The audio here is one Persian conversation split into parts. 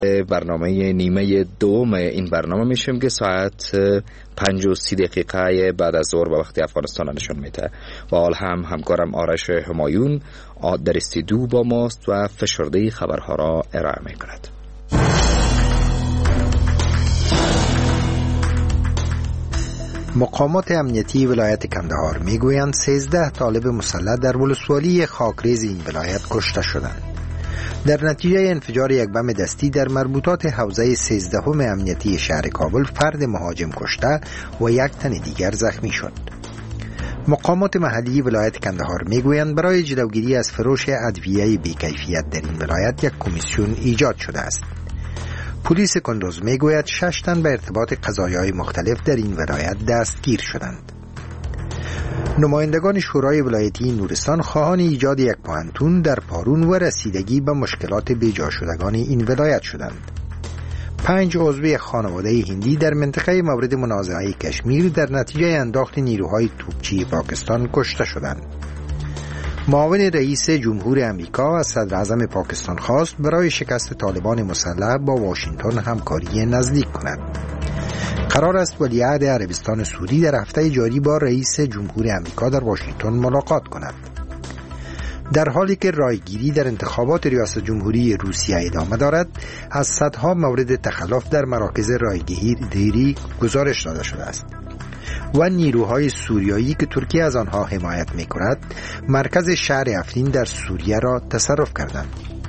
برنامه نیمه دوم این برنامه میشیم که ساعت 5:30 بعد از ظهر به وقت افغانستان نشون میده و حال هم همکارم آرش همایون در استودیو با ماست و فشرده خبرها را ارائه میکند. مقامات امنیتی ولایت کندهار میگویند 13 طالب مسلح در ولسوالی خاکریز این ولایت کشته شدند. در نتیجه انفجار یک بم دستی در مربوطات حوزه 13 امنیتی شهر کابل فرد مهاجم کشته و یک تن دیگر زخمی شد. مقامات محلی ولایت کندهار میگویند برای جلوگیری از فروش ادویه بی‌کیفیت در این ولایت یک کمیسیون ایجاد شده است. پلیس کندوز میگوید 6 تن به ارتباط قضایای مختلف در این ولایت دستگیر شدند. نمایندگان شورای ولایتی نورستان خواهان ایجاد یک پوهنتون در پارون و رسیدگی به مشکلات بیجا شدگان این ولایت شدند. 5 عضو خانواده هندی در منطقه مورد منازعه کشمیر در نتیجه انداخت نیروهای توپچی پاکستان کشته شدند. معاون رئیس جمهور امریکا از صدر اعظم پاکستان خواست برای شکست طالبان مسلح با واشنگتن همکاری نزدیک کند. قرار است ولیعهد عربستان سعودی در هفته جاری با رئیس جمهور امریکا در واشنگتن ملاقات کند. در حالی که رایگیری در انتخابات ریاست جمهوری روسیه ادامه دارد، از صدها مورد تخلف در مراکز رایگیری گزارش داده شده است و نیروهای سوریایی که ترکیه از آنها حمایت می‌کند مرکز شهر افرین در سوریه را تصرف کردند.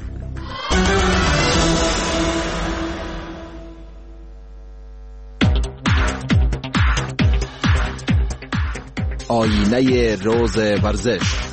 آینه روز ورزش.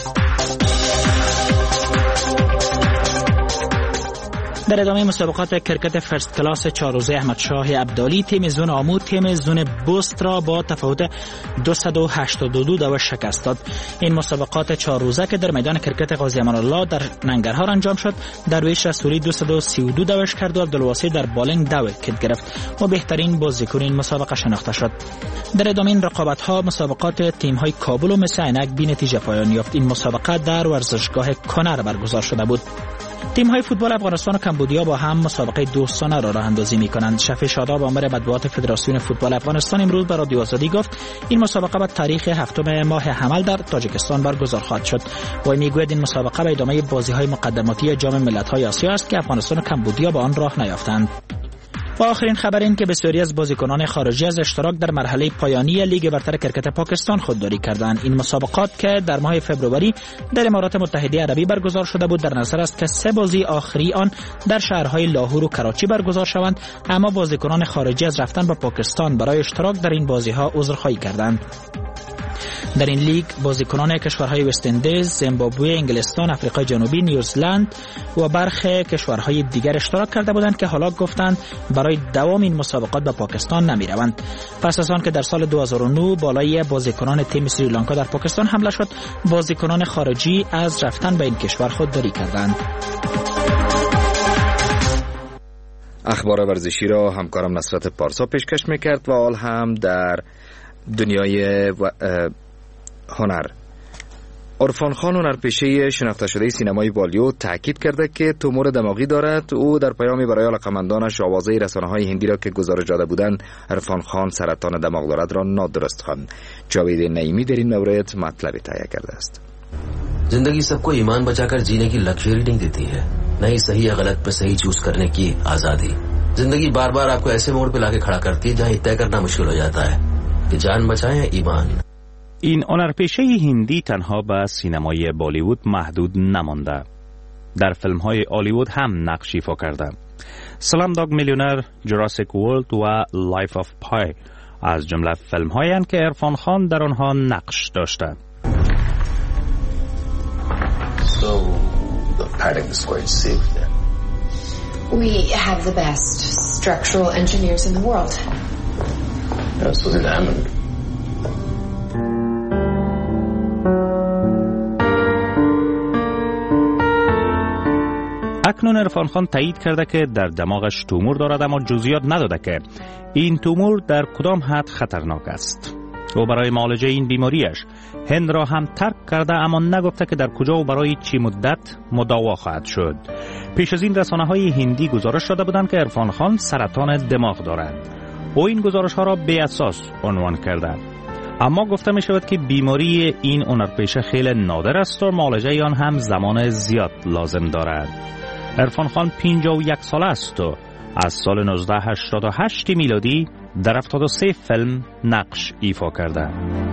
در ادامه مسابقات کرکت فرست کلاس 4 روزه احمد شاه عبدالی تیم زون آمود تیم زون بوست را با تفاوت 282 دوش شکست داد. این مسابقات 4 روزه که در میدان کرکت قاضی امان الله در ننگرهار انجام شد، درویش رسولی 232 دوش کرد و عبدالواسی در بالینگ 2 ویکت گرفت و بهترین بازیکن این مسابقه شناخته شد. در ادامه این رقابت‌ها مسابقات تیم‌های کابل و مس عینک بی نتیجه پایان یافت. این مسابقه در ورزشگاه کنر برگزار شده بود. تیم‌های فوتبال افغانستان و کمبودیا با هم مسابقه دوستانه را راه اندازی می‌کنند. شفیع شاداب آمر مطبوعات فدراسیون فوتبال افغانستان امروز به رادیو آزادی گفت این مسابقه با تاریخ 7 ماه حمل در تاجیکستان برگزار خواهد شد. و میگوید این مسابقه به ادامه بازی‌های مقدماتی جام ملت‌های آسیا است که افغانستان و کمبودیا با آن راه نیافتند. و آخرین خبر این که بسیاری از بازیکنان خارجی از اشتراک در مرحله پایانی لیگ برتر کرکت پاکستان خودداری کردند. این مسابقات که در ماه فوریه در امارات متحده عربی برگزار شده بود در نظر است که 3 بازی آخری آن در شهرهای لاهور و کراچی برگزار شوند، اما بازیکنان خارجی از رفتن به پاکستان برای اشتراک در این بازی‌ها عذرخواهی کردند. در این لیگ بازیکنان کشورهای وست اندیز، زیمبابوه، انگلستان، آفریقای جنوبی، نیوزلند و برخی کشورهای دیگر اشتراک کرده بودند که حالا گفتند برای دوام این مسابقات به پاکستان نمیروند. پس از آن که در سال 2009 بالای بازیکنان تیم سریلانکا در پاکستان حمله شد، بازیکنان خارجی از رفتن به این کشور خودداری کردند. اخبار ورزشی را همکارم نصرت پارسا پیشکش میکرد و حال هم در دنیای هنر. عرفان خان هنرپیشه شناخته شده سینمای بالیوود تاکید کرده که تومور دماغی دارد. او در پیامی برای علاقه‌مندانش آوازه رسانه‌های هندی را که گزارش داده بودند عرفان خان سرطان دماغ دارد را نادرست خواند. جاوید نعیمی در این مورد مطلبی تهیه کرده است. जिंदगी सबको ईमान बचाकर जीने की लग्जरी नहीं देती है, न ही सही या गलत पे सही चूज करने की आजादी। जिंदगी बार बार आपको ऐसे मोड़ पे लाके खड़ा करती है जहां तय करना मुश्किल हो जाता है कि जान बचाएं या ईमान। این هنرپیشه هندی تنها به سینمای بالیوود محدود نمانده. در فیلم‌های هالیوود هم نقش ایفا کرده. سلام داگ میلیونر، جوراسیک ورلد و لایف آف پای از جمله فیلم‌هایی هستند که عرفان خان در آنها نقش داشته. So the Padding Square is safe then? We have the best structural engineers in the world. So did Hammond. اکنون عرفان خان تایید کرده که در دماغش تومور دارد، اما جزئیات نداده که این تومور در کدام حد خطرناک است. او برای معالجه این بیماریش هند را هم ترک کرده، اما نگفته که در کجا و برای چی مدت مداوا خواهد شد. پیش از این رسانه‌های هندی گزارش داده بودند که عرفان خان سرطان دماغ دارد. او این گزارش ها را بی اساس عنوان کرده. اما گفته می شود که بیماری این هنرپیشه خیلی نادر است و معالجه آن هم زمان زیاد لازم دارد. عرفان خان 51 ساله است و از سال 1988 میلادی در 73 فیلم نقش ایفا کرده.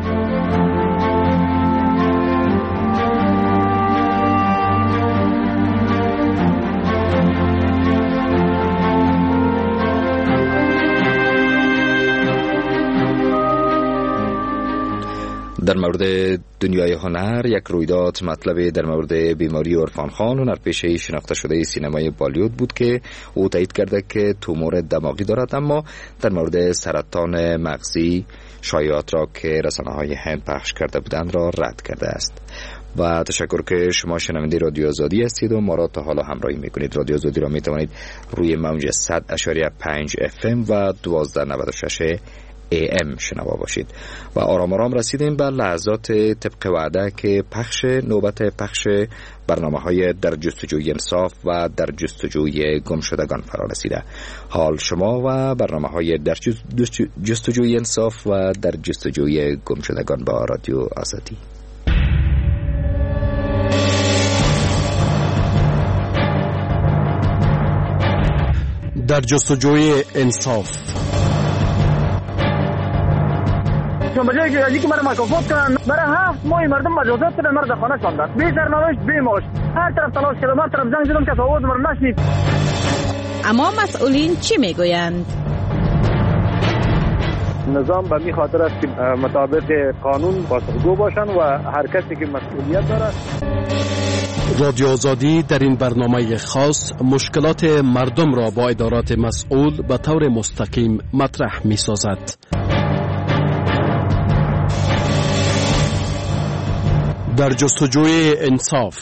در مورد دنیای هنر یک رویداد مطلبی در مورد بیماری عرفان خان، هنرپیشه شناخته شده سینمای بالیوود بود که او تایید کرده که تومور دماغی دارد، اما در مورد سرطان مغزی شایعات را که رسانه‌های هند پخش کرده بودند را رد کرده است. و تشکر که شما شنونده رادیو آزادی هستید و ما را تا حالا همراهی میکنید. رادیو آزادی را میتوانید روی موج 100.5 FM و 1296 AM شنوا باشید. و آرام آرام رسیدیم به لحظات طبق وعده که نوبت پخش برنامه‌های در جستجوی انصاف و در جستجوی گمشدگان فرا رسیده. حال شما و برنامه‌های در جستجوی انصاف و در جستجوی گمشدگان با رادیو آزادی. در جستجوی انصاف. بجای که ازی که مرا مکافات کنن، برای 7 ماه مردم مجازات شدن، مرا در خانه شاندن، بی سرنوشت بی معاش، هر طرف تلاش کردم، هر طرف زنگ زدم که آواز مرا نشنید. اما مسئولین چی میگویند؟ نظام به می خاطر است که مطابق قانون پاسخگو باشن و هر کسی که مسئولیت داره. رادیو آزادی در این برنامه خاص مشکلات مردم را با ادارات مسئول به طور مستقیم مطرح می سازد. در جستجوی انصاف.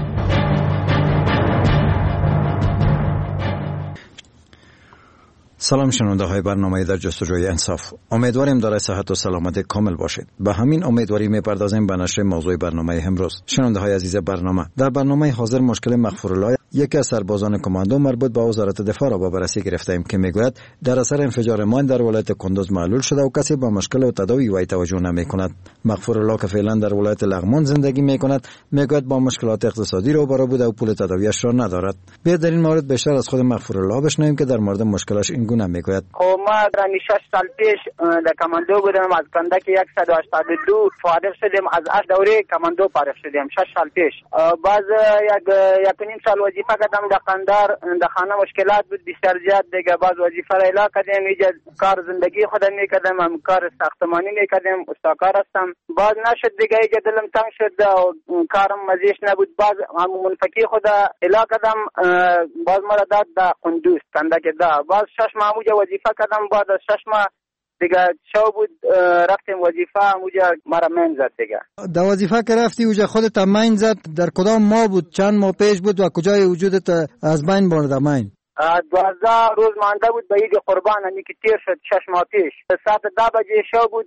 سلام شنونده های برنامه در جستجوی انصاف. امیدواریم دارای صحت و سلامت کامل باشید. به همین امیدواری میپردازیم به نشر موضوع برنامه امروز. شنونده های عزیز برنامه، در برنامه حاضر مشکل مغفورالله یکی از سربازان کماندو مربوط به وزارت دفاع را با بررسی گرفتیم که میگوید در اثر انفجار ماین در ولایت کندوز معلول شده و کسی با مشکل و تداوی وی توجه نمیکند. مغفورالله که فعلا در ولایت لغمان زندگی میکند میگوید با مشکلات اقتصادی روبرو بوده و پول تداویش را ندارد. بیاید در این مورد بیشتر از خود مغفورالله بشنویم که در مورد مشکلش این گونه میگوید. ما در 6 سال پیش در کماندو بودم، از کندک 182 فارغ شدیم، از دوره کماندو فارغ شدیم 6 سال پیش. باز یک نیم سال وظیفه کردم در قندار، در خانه مشکلات بود بسیار زیاد دیگه. باز وظیفه را اعلام کردم، اینجا کار زندگی خودم میکردم، هم کار ساختمانی میکردم، استاکار هستم. باز نشد دیگه، اینجا دلم تنگ شد و کارم مزیش نبود. باز هم منفکی خود اعلام کردم، باز مرا داد در قندوز کندک دا. باز 6 ماه وظیفه کردم. بعد از 6 ماه دیگه شو بود رفتیم وظیفه، اونجا مرا من زد دیگه. در وظیفه که رفتی اونجا خودت من زد، در کدام ماه بود؟ چند ماه پیش بود و کجای وجودت از بین برد من؟ 12 روز مانده بود به عید قربان، یعنی که تیر شد 6 ماه پیش. ساعت 10 بجه شو بود.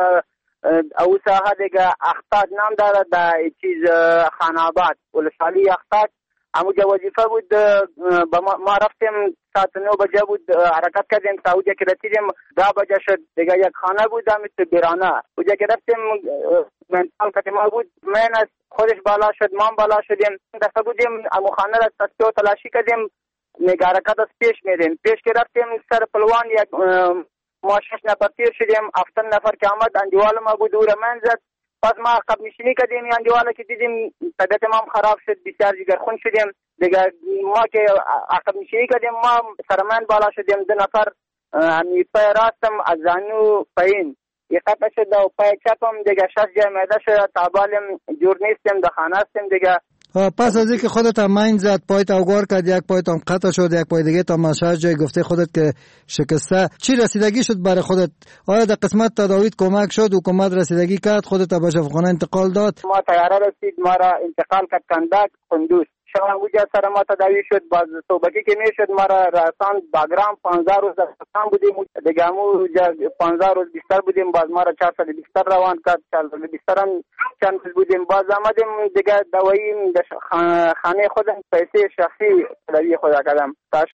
او ساحه دیگه اختاد نام داره در چیز خانه آباد ولسوالی اختاد. همونجا وظیفه بود. ما رفتیم ساعت 9 بجه بود، حرکت کردیم تا اونجا که رسیدیم 10 بجه شد دیگه. یک خانه بود تو بیرانه، اونجا که رفتیم منطقه که ما بود، من از خودش بالا شد، ما بالا شدیم. دسته بودیم امو خانه را تسته و تلاشی کردیم، نگه حرکت از پیش میدیم. پیش که رفتیم سر پلوان یک ما 6 نفر تیر شدیم. 7 نفر که آمد اندیوال ما بود او را من زد. پس ما عقب نشینی کردیم، اندیوالا که دیدیم طبیعت ما خراب شد، بسیار جگرخون شدیم دیگه. ما که عقب نشینی کردیم ما سرمن بالا شدیم. 2 نفر همی پای راستم از زانو پایین یقطع شد و پای چپم دیگه 6 جای میده شد. تابالم جور نیستیم، در خانه هستیم دیگه. پس از اینکه خودت ماین زد، پایت اوگار کرد، یک پایت هم قطع شد، یک پای دیگه تا مشهد جای گفته خودت که شکسته، چی رسیدگی شد برای خودت؟ آیا در قسمت تداویت کمک شد؟ حکومت رسیدگی کرد خودت به شفاخانه انتقال داد؟ ما تیاره رسید، ما را انتقال کرد کندک قندوز شب اونجا سر ما تداوی شد. باز صبحی که میشد ما را رساند باگرام. 15 روز در رسان بودیم دیگه. همون 15 روز بیشتر بودیم. باز ما را 4 سال بیشتر روان کرد. 4 سال بیشتر هم چند روز بودیم. باز آمدیم دیگه دوایی خانه خودم پیسه شخصی تداوی خود کردم. تا